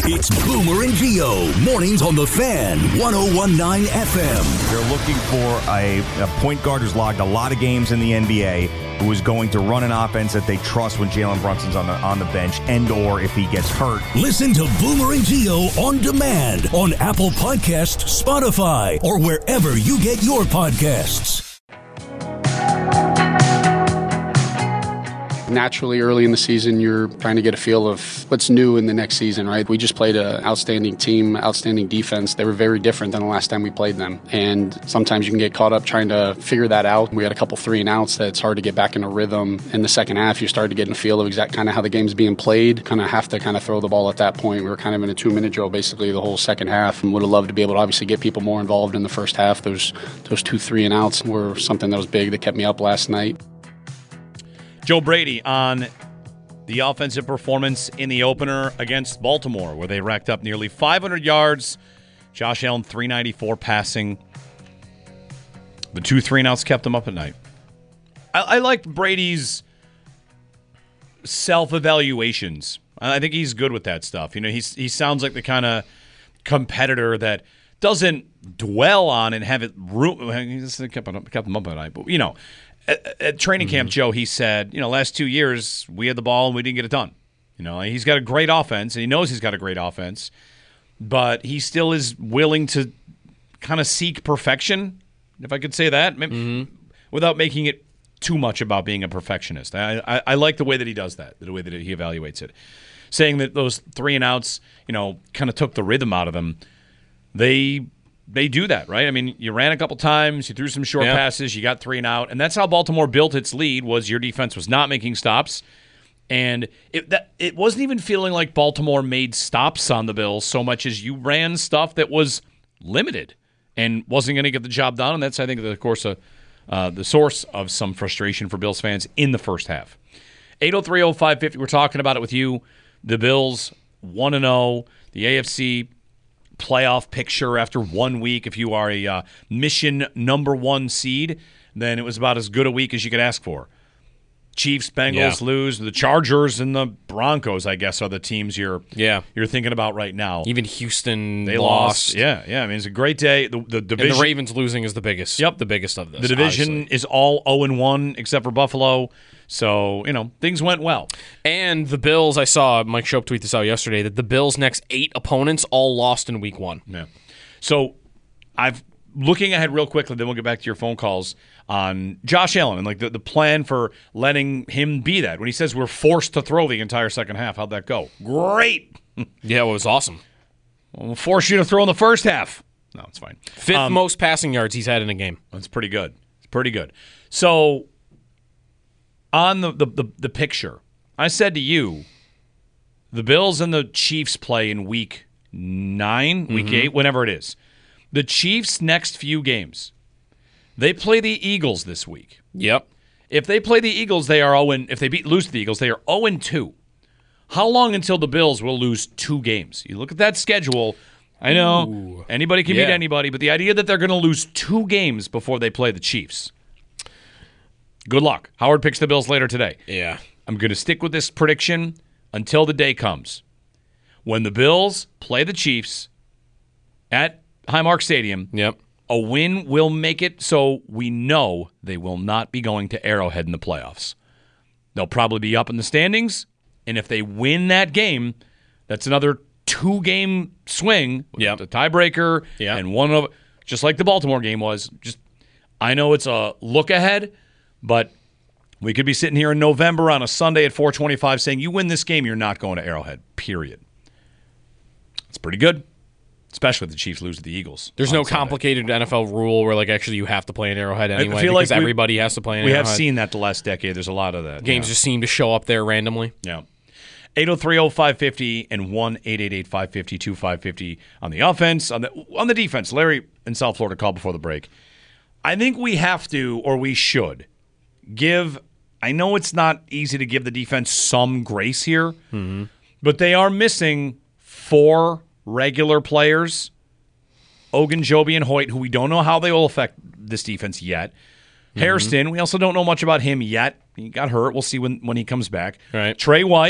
It's Boomer and Gio, mornings on the Fan, 101.9 FM. They're looking for a point guard who's logged a lot of games in the NBA, who is going to run an offense that they trust when Jalen Brunson's on the bench, and or if he gets hurt. Listen to Boomer and Gio on demand on Apple Podcasts, Spotify, or wherever you get your podcasts. Naturally, early in the season, you're trying to get a feel of what's new in the next season, right? We just played an outstanding team, outstanding defense. They were very different than the last time we played them. And sometimes you can get caught up trying to figure that out. We had a couple 3-and-outs that it's hard to get back in a rhythm. In the second half, you started to get in a feel of exact kind of how the game's being played. Kind of have to kind of throw the ball at that point. We were kind of in a 2-minute drill basically the whole second half, and would have loved to be able to obviously get people more involved in the first half. Those 2 3-and-outs were something that was big that kept me up last night. Joe Brady on the offensive performance in the opener against Baltimore, where they racked up nearly 500 yards. Josh Allen, 394 passing. The 2 3-and-outs kept them up at night. I like Brady's self-evaluations. I think he's good with that stuff. You know, he sounds like the kind of competitor that doesn't dwell on and have it he just kept them up at night. But, you know, at training camp, Joe, he said, you know, last 2 years we had the ball and we didn't get it done. You know, he's got a great offense, and he knows he's got a great offense, but he still is willing to kind of seek perfection, if I could say that, without making it too much about being a perfectionist. I like the way that he does that, the way that he evaluates it. Saying that those 3-and-outs, you know, kind of took the rhythm out of them. They do that, right? I mean, you ran a couple times, you threw some short passes, you got 3-and-out, and that's how Baltimore built its lead. Was your defense was not making stops, and it wasn't even feeling like Baltimore made stops on the Bills so much as you ran stuff that was limited and wasn't going to get the job done. And that's, I think, of course, the source of some frustration for Bills fans in the first half. 803-0550, we're talking about it with you. The Bills 1-0, the AFC playoff picture after 1 week. If you are a mission number 1 seed, then it was about as good a week as you could ask for. Chiefs, Bengals lose. The Chargers and the Broncos, I guess, are the teams you're thinking about right now. Even Houston, they lost. Yeah. I mean, it's a great day. The division, and the Ravens losing is the biggest. Yep, the biggest of this. The division obviously is all 0-1 except for Buffalo. So, you know, things went well. And the Bills, I saw Mike Shope tweet this out yesterday, that the Bills' next 8 opponents all lost in week 1. Yeah. So, looking ahead real quickly, then we'll get back to your phone calls on Josh Allen and like the plan for letting him be that. When he says we're forced to throw the entire second half, how'd that go? Great. Yeah, it was awesome. We'll force you to throw in the first half. No, it's fine. 5th most passing yards he's had in a game. That's pretty good. It's pretty good. So, on the picture, I said to you, the Bills and the Chiefs play in week 9, week 8, whenever it is. The Chiefs' next few games, they play the Eagles this week. Yep. If they play the Eagles, they are 0. If they lose to the Eagles, they are 0-2. How long until the Bills will lose 2 games? You look at that schedule. I know anybody can beat anybody, but the idea that they're going to lose 2 games before they play the Chiefs. Good luck. Howard picks the Bills later today. Yeah. I'm going to stick with this prediction until the day comes. When the Bills play the Chiefs at Highmark Stadium, a win will make it so we know they will not be going to Arrowhead in the playoffs. They'll probably be up in the standings, and if they win that game, that's another 2-game swing. Yep. The tiebreaker and one of, just like the Baltimore game was. I know it's a look ahead, but we could be sitting here in November on a Sunday at 4:25 saying, you win this game, you're not going to Arrowhead, period. It's pretty good, especially if the Chiefs lose to the Eagles. There's no complicated NFL rule where, like, actually you have to play in Arrowhead anyway because everybody has to play in Arrowhead. We have seen that the last decade. There's a lot of that. Games just seem to show up there randomly. Yeah. 803-0550 and 1-888-550-2550 on the offense. On the defense, Larry in South Florida called before the break. I think we have to, or we should, give – I know it's not easy to give the defense some grace here, but they are missing 4 regular players, Ogunjobi and Hoyt, who we don't know how they will affect this defense yet. Hairston, we also don't know much about him yet. He got hurt. We'll see when he comes back. Right. Trey White,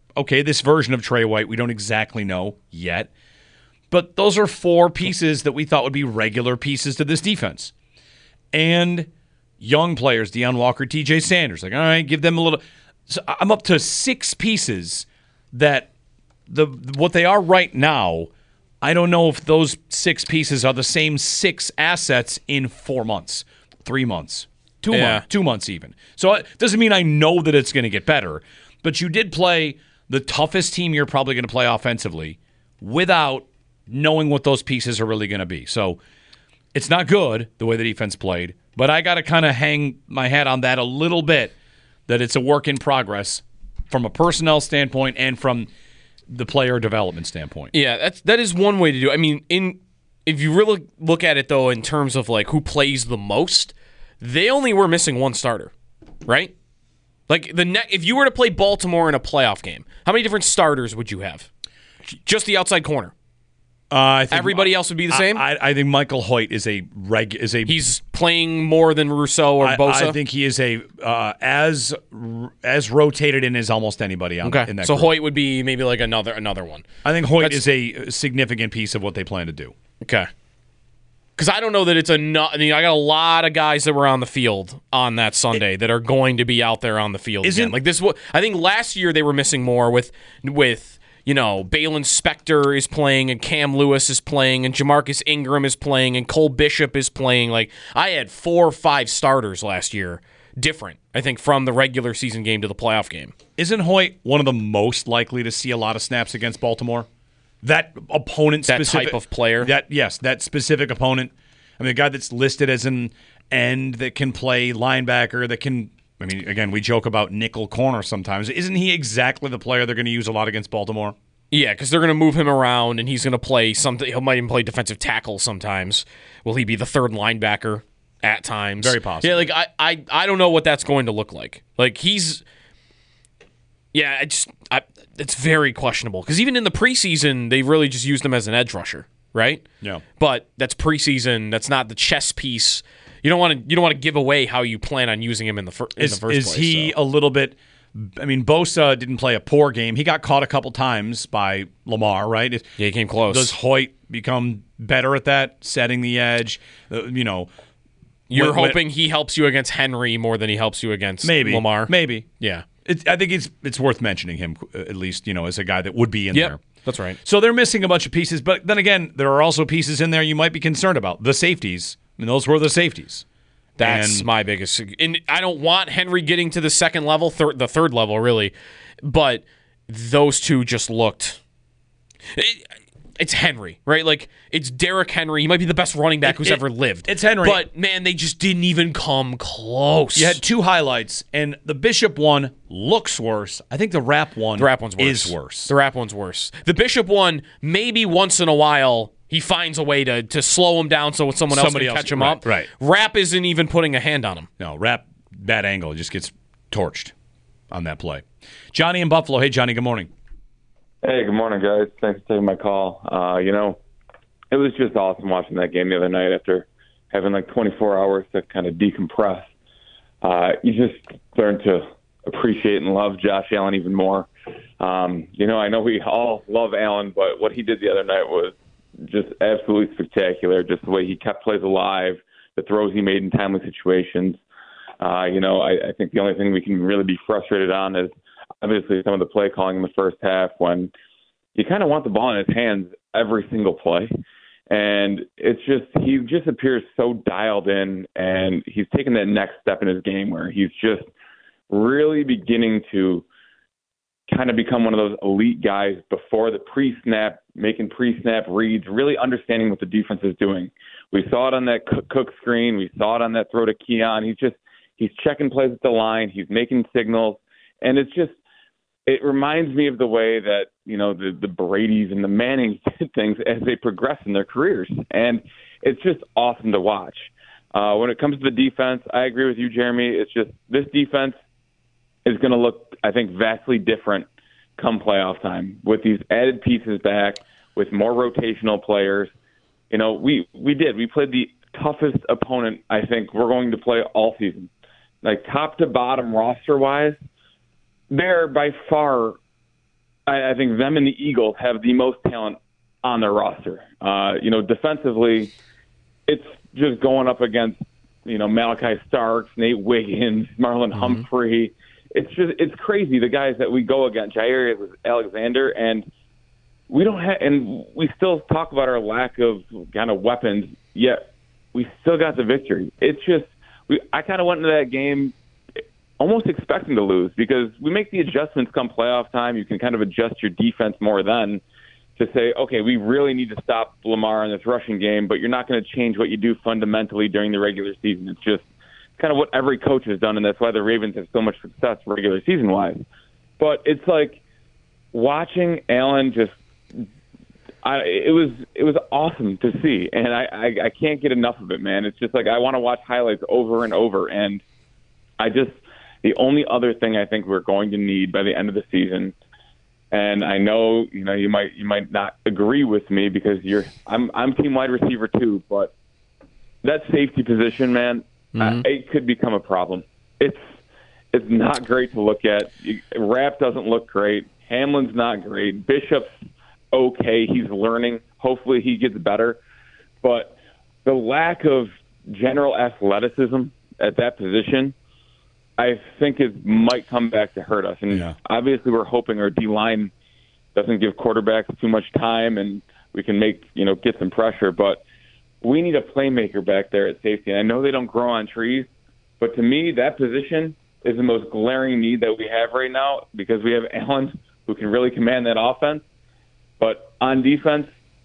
okay, this version of Trey White, we don't exactly know yet. But those are 4 pieces that we thought would be regular pieces to this defense. And young players, Deion Walker, TJ Sanders, like, all right, give them a little. So I'm up to 6 pieces that what they are right now, I don't know if those 6 pieces are the same 6 assets in 4 months, 3 months, 2 months, 2 months even. So it doesn't mean I know that it's going to get better, but you did play the toughest team you're probably going to play offensively without knowing what those pieces are really going to be. So it's not good the way the defense played, but I got to kind of hang my hat on that a little bit, that it's a work in progress from a personnel standpoint and from the player development standpoint. Yeah, that is one way to do it. I mean, if you really look at it, though, in terms of like who plays the most, they only were missing 1 starter, right? Like if you were to play Baltimore in a playoff game, how many different starters would you have? Just the outside corner. I think everybody else would be the same. I think Michael Hoyt is a He's playing more than Rousseau or Bosa. I think he is as rotated in as almost anybody in that so group. Hoyt would be maybe like another one. I think Hoyt is a significant piece of what they plan to do. Okay. Because I don't know that it's enough. I mean, I got a lot of guys that were on the field on that Sunday that are going to be out there on the field again. Like this, I think last year they were missing more with Balin Spector is playing and Cam Lewis is playing and Jamarcus Ingram is playing and Cole Bishop is playing. Like I had 4 or 5 starters last year, different, I think, from the regular season game to the playoff game. Isn't Hoyt one of the most likely to see a lot of snaps against Baltimore? That opponent, that type of player. That specific opponent. I mean, a guy that's listed as an end that can play linebacker, that can. I mean, again, we joke about nickel corner sometimes. Isn't he exactly the player they're going to use a lot against Baltimore? Yeah, because they're going to move him around, and he's going to play something. He might even play defensive tackle sometimes. Will he be the 3rd linebacker at times? Very possible. Yeah, like I don't know what that's going to look like. Like he's. Yeah, it's very questionable because even in the preseason, they really just used him as an edge rusher, right? Yeah. But that's preseason. That's not the chess piece. You don't want to give away how you plan on using him in the first place. Is he a little bit? I mean, Bosa didn't play a poor game. He got caught a couple times by Lamar, right? Yeah, he came close. Does Hoyt become better at that, setting the edge? You're hoping he helps you against Henry more than he helps you against Lamar. Maybe. Yeah. I think it's worth mentioning him, at least, as a guy that would be in there. That's right. So they're missing a bunch of pieces, but then again, there are also pieces in there you might be concerned about. The safeties. I mean, those were the safeties. That's my biggest. And I don't want Henry getting to the second level, the third level, really. But those two just looked. It's Henry, right? Like, it's Derrick Henry. He might be the best running back who's ever lived. It's Henry. But, man, they just didn't even come close. You had 2 highlights, and the Bishop one looks worse. I think the Rapp one is worse. The Rapp one's worse. The Bishop one, maybe once in a while, he finds a way to slow him down so someone else can catch him up. Right. Rapp isn't even putting a hand on him. No, Rapp, bad angle, just gets torched on that play. Johnny in Buffalo. Hey, Johnny, good morning. Hey, good morning, guys. Thanks for taking my call. It was just awesome watching that game the other night after having like 24 hours to kind of decompress. You just learn to appreciate and love Josh Allen even more. I know we all love Allen, but what he did the other night was just absolutely spectacular. Just the way he kept plays alive, the throws he made in timely situations. I think the only thing we can really be frustrated on is obviously some of the play calling in the first half when you kind of want the ball in his hands every single play. And he just appears so dialed in, and he's taken that next step in his game where he's just really beginning to kind of become one of those elite guys before the pre-snap, making pre-snap reads, really understanding what the defense is doing. We saw it on that Cook screen. We saw it on that throw to Keon. He's checking plays at the line. He's making signals. And it reminds me of the way that, the Brady's and the Mannings did things as they progress in their careers. And it's just awesome to watch. When it comes to the defense, I agree with you, Jeremy. It's just this defense is going to look, I think, vastly different come playoff time with these added pieces back, with more rotational players. We played the toughest opponent I think we're going to play all season. Like top to bottom roster-wise, they're by far I think them and the Eagles have the most talent on their roster. Defensively, it's just going up against, Malachi Starks, Nate Wiggins, Marlon Humphrey. It's crazy, the guys that we go against, Jair Alexander, and we don't have, and we still talk about our lack of kind of weapons, yet we still got the victory. It's just, I kind of went into that game almost expecting to lose because we make the adjustments come playoff time. You can kind of adjust your defense more then to say, okay, we really need to stop Lamar in this rushing game, but you're not going to change what you do fundamentally during the regular season. It's just kind of what every coach has done, and that's why the Ravens have so much success regular season-wise. But it's like watching Allen just it was awesome to see, and I can't get enough of it, man. It's just like I want to watch highlights over and over, and the only other thing I think we're going to need by the end of the season, and I know you might not agree with me because I'm team wide receiver too, but that safety position, man, it could become a problem. It's not great to look at. Rapp doesn't look great. Hamlin's not great. Bishop's okay. He's learning. Hopefully he gets better, but the lack of general athleticism at that position, I think it might come back to hurt us. And obviously we're hoping our D-line doesn't give quarterbacks too much time and we can get some pressure. But we need a playmaker back there at safety. And I know they don't grow on trees, but to me, that position is the most glaring need that we have right now because we have Allen who can really command that offense. But on defense,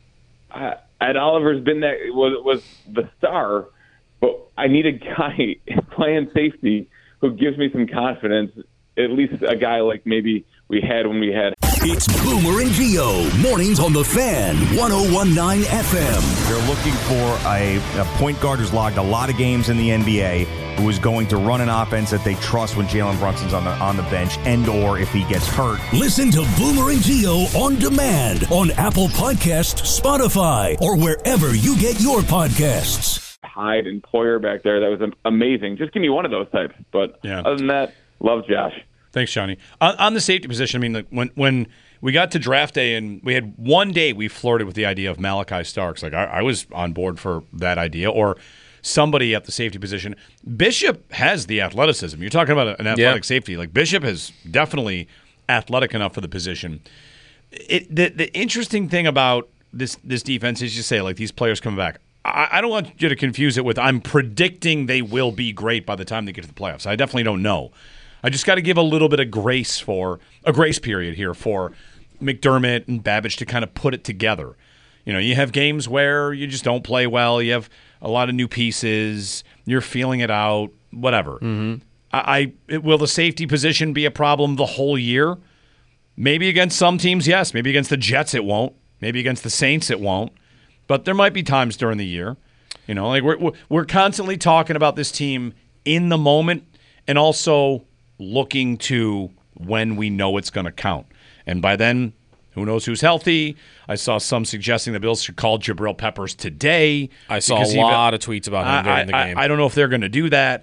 Ed Oliver's been was the star, but I need a guy playing safety who gives me some confidence, at least a guy like maybe we had when we had. It's Boomer and Gio, mornings on the Fan, 101.9 FM. They're looking for a point guard who's logged a lot of games in the NBA, who is going to run an offense that they trust when Jalen Brunson's on the bench, and or if he gets hurt. Listen to Boomer and Gio on demand on Apple Podcasts, Spotify, or wherever you get your podcasts. Hyde and Poyer back there. That was amazing. Just give me one of those types. But other than that, love Josh. Thanks, Johnny. On the safety position, I mean, when we got to draft day and we had one day we flirted with the idea of Malachi Starks. Like I was on board for that idea, or somebody at the safety position. Bishop has the athleticism. You're talking about an athletic safety. Like Bishop is definitely athletic enough for the position. The interesting thing about this defense is you say, like, these players coming back. I don't want you to confuse it with I'm predicting they will be great by the time they get to the playoffs. I definitely don't know. I just got to give a little bit of grace period here for McDermott and Babbage to kind of put it together. You have games where you just don't play well. You have a lot of new pieces. You're feeling it out, whatever. Mm-hmm. Will the safety position be a problem the whole year? Maybe against some teams, yes. Maybe against the Jets it won't. Maybe against the Saints it won't. But there might be times during the year. Like we're constantly talking about this team in the moment and also looking to when we know it's going to count. And by then, who knows who's healthy? I saw some suggesting the Bills should call Jabril Peppers today. I saw a lot of tweets about him during the game. I don't know if they're going to do that.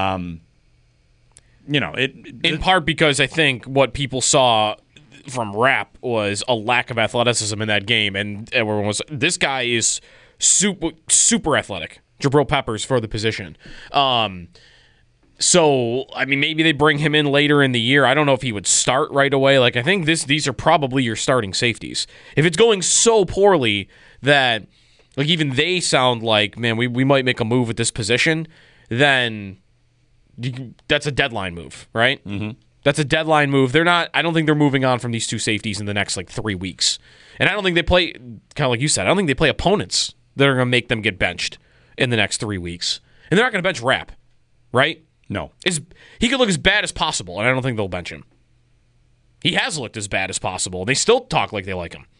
In part because I think what people saw from Rapp was a lack of athleticism in that game, and everyone was, this guy is super athletic. Jabril Peppers for the position. So, I mean, maybe they bring him in later in the year. I don't know if he would start right away. Like, I think these are probably your starting safeties. If it's going so poorly that, like, even they sound like, man, we might make a move at this position, then that's a deadline move, right? Mm-hmm. That's a deadline move. I don't think they're moving on from these two safeties in the next, 3 weeks. And I don't think they play, kind of like you said, I don't think they play opponents that are going to make them get benched in the next 3 weeks. And they're not going to bench Rapp, right? No. He could look as bad as possible, and I don't think they'll bench him. He has looked as bad as possible. They still talk like they like him.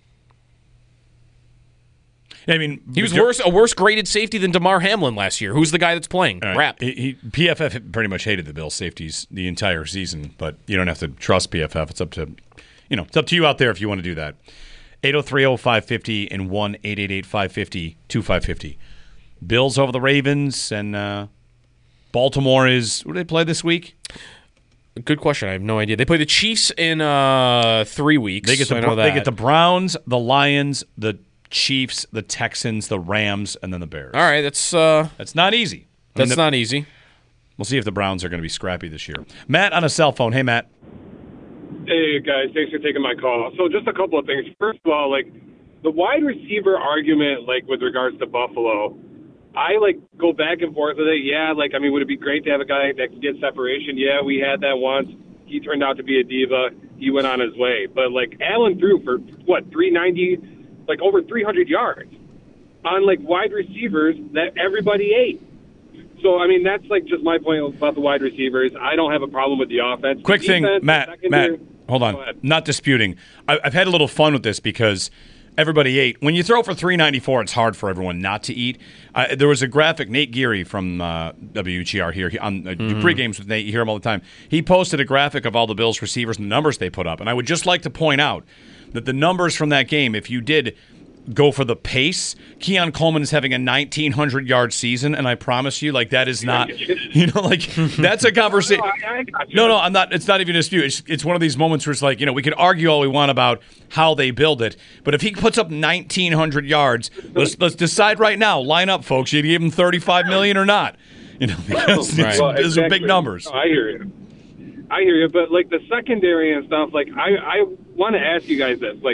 I mean, he was a worse graded safety than DeMar Hamlin last year. Who's the guy that's playing? Rapp. PFF pretty much hated the Bills safeties the entire season, but you don't have to trust PFF. It's up to you out there if you want to do that. 803-0550 and 1-888-550-2550. Bills over the Ravens, and Baltimore is, what do they play this week? Good question. I have no idea. They play the Chiefs in 3 weeks. They get the Browns, the Lions, the Chiefs, the Texans, the Rams, and then the Bears. All right, that's not easy. Not easy. We'll see if the Browns are going to be scrappy this year. Matt on a cell phone. Hey, Matt. Hey, guys. Thanks for taking my call. So just a couple of things. First of all, the wide receiver argument, with regards to Buffalo, I, go back and forth with it. Yeah, would it be great to have a guy that can get separation? Yeah, we had that once. He turned out to be a diva. He went on his way. But, Allen threw for, 390, over 300 yards on, wide receivers that everybody ate. So, that's, just my point about the wide receivers. I don't have a problem with the offense. Quick thing, Matt, hold on. Not disputing. I've had a little fun with this because everybody ate. When you throw for 394, it's hard for everyone not to eat. There was a graphic, Nate Geary from WGR here, on pre-games with Nate, you hear him all the time. He posted a graphic of all the Bills receivers and the numbers they put up. And I would just like to point out that the numbers from that game, if you did go for the pace, Keon Coleman is having a 1,900-yard season, and I promise you, that is not, that's a conversation. No, I'm not. It's not even a dispute. It's one of these moments where it's we can argue all we want about how they build it, but if he puts up 1,900 yards, let's decide right now. Line up, folks. You give him $35 million or not? Because these are big numbers. I hear you, but the secondary and stuff. I want to ask you guys this,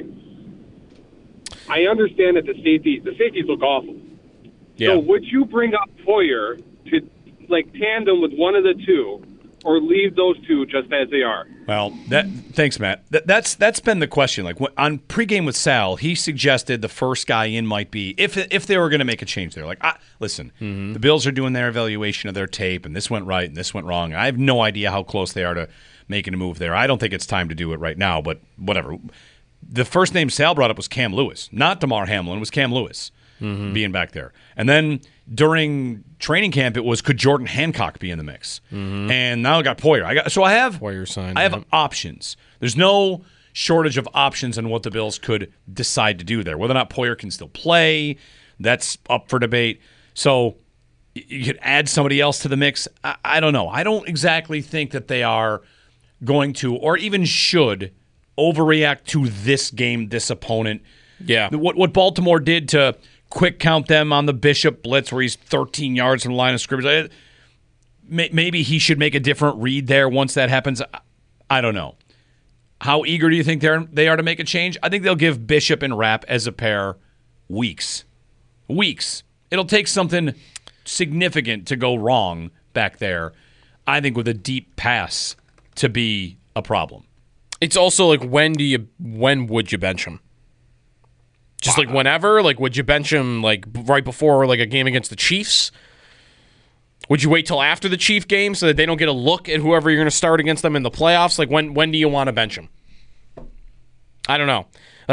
I understand that the safeties look awful. Yeah. So would you bring up Poyer to tandem with one of the two, or leave those two just as they are? Well, thanks, Matt. That's been the question. On pregame with Sal, he suggested the first guy in might be if they were going to make a change there. Listen, the Bills are doing their evaluation of their tape, and this went right and this went wrong. I have no idea how close they are to making a move there. I don't think it's time to do it right now, but whatever. The first name Sal brought up was Cam Lewis, not DeMar Hamlin. It was Cam Lewis being back there. And then during training camp, it was, could Jordan Hancock be in the mix? And now I got Poyer. I have Poyer signed. I have options. There's no shortage of options on what the Bills could decide to do there. Whether or not Poyer can still play, that's up for debate. So you could add somebody else to the mix. I don't know. I don't exactly think that they are going to, or even should, overreact to this game, this opponent. Yeah. What Baltimore did to quick count them on the Bishop blitz where he's 13 yards from the line of scrimmage. Maybe he should make a different read there once that happens. I don't know. How eager do you think they are to make a change? I think they'll give Bishop and Rapp as a pair weeks. It'll take something significant to go wrong back there, I think, with a deep pass to be a problem. It's also when would you bench him? Just whenever? Would you bench him right before a game against the Chiefs? Would you wait till after the Chief game so that they don't get a look at whoever you're going to start against them in the playoffs? When do you want to bench him? I don't know.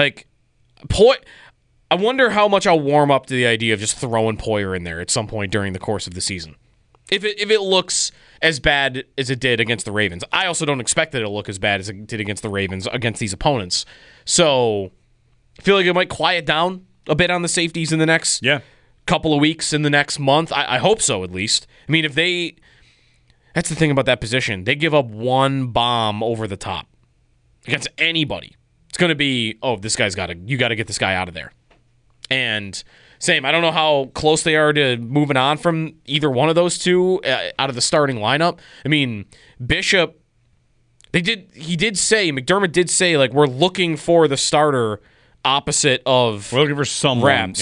I wonder how much I'll warm up to the idea of just throwing Poyer in there at some point during the course of the season. If it looks as bad as it did against the Ravens. I also don't expect that it'll look as bad as it did against the Ravens, against these opponents. So I feel like it might quiet down a bit on the safeties in the next couple of weeks, in the next month. I hope so, at least. I mean, that's the thing about that position. They give up one bomb over the top against anybody. It's going to be, you got to get this guy out of there. And same, I don't know how close they are to moving on from either one of those two out of the starting lineup. I mean, Bishop, McDermott did say, we're looking for the starter opposite of We're looking for someone. Rapp.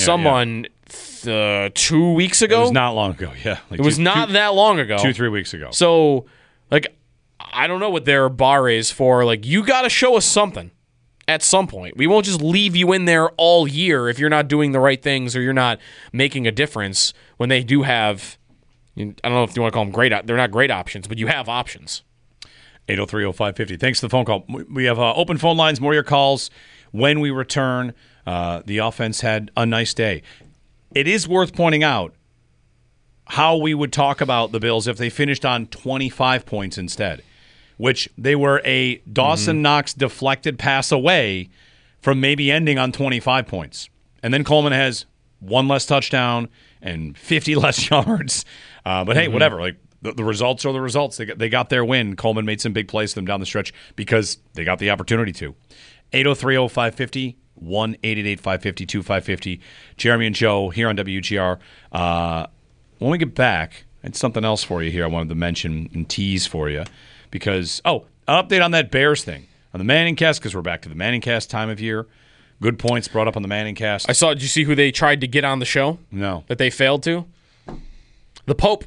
2 weeks ago? It was not long ago, yeah. It was not that long ago. 2-3 weeks ago. So, I don't know what their bar is for, you got to show us something at some point. We won't just leave you in there all year if you're not doing the right things or you're not making a difference when they do have, I don't know if you want to call them great. They're not great options, but you have options. 803-0550. Thanks for the phone call. We have open phone lines, more of your calls. When we return, the offense had a nice day. It is worth pointing out how we would talk about the Bills if they finished on 25 points instead, which they were a Dawson Knox deflected pass away from maybe ending on 25 points. And then Coleman has one less touchdown and 50 less yards. But hey, whatever. The results are the results. They got their win. Coleman made some big plays for them down the stretch because they got the opportunity to. 803-0550, 1-888-550-2550. Jeremy and Joe here on WGR. When we get back, I had something else for you here I wanted to mention and tease for you because, an update on that Bears thing. On the Manningcast, because we're back to the Manningcast time of year. Good points brought up on the Manningcast. Did you see who they tried to get on the show? No. That they failed to? The Pope.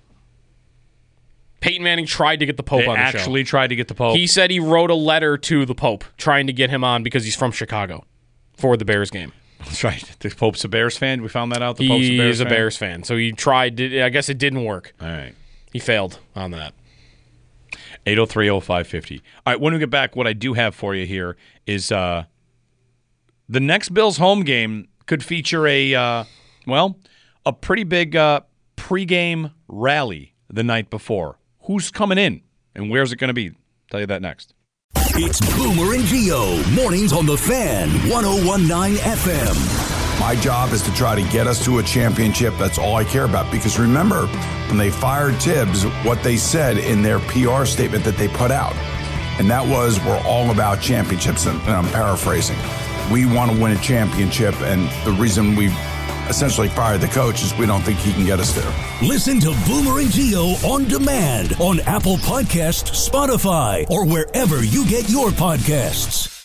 Peyton Manning tried to get the Pope on the show. They actually tried to get the Pope. He said he wrote a letter to the Pope trying to get him on because he's from Chicago for the Bears game. That's right. The Pope's a Bears fan. We found that out. He is a Bears fan. So he tried. I guess it didn't work. All right. He failed on that. 803-0550. All right, when we get back, what I do have for you here is the next Bills home game could feature a pretty big pregame rally the night before. Who's coming in and where's it going to be? Tell you that next. It's Boomer and Gio, mornings on the Fan, 101.9 FM. My job is to try to get us to a championship. That's all I care about. Because remember, when they fired Tibbs, what they said in their PR statement that they put out, and that was, we're all about championships, and I'm paraphrasing. We want to win a championship, and the reason we essentially fired the coach is we don't think he can get us there. Listen to Boomer and Gio on demand on Apple Podcasts, Spotify, or wherever you get your podcasts.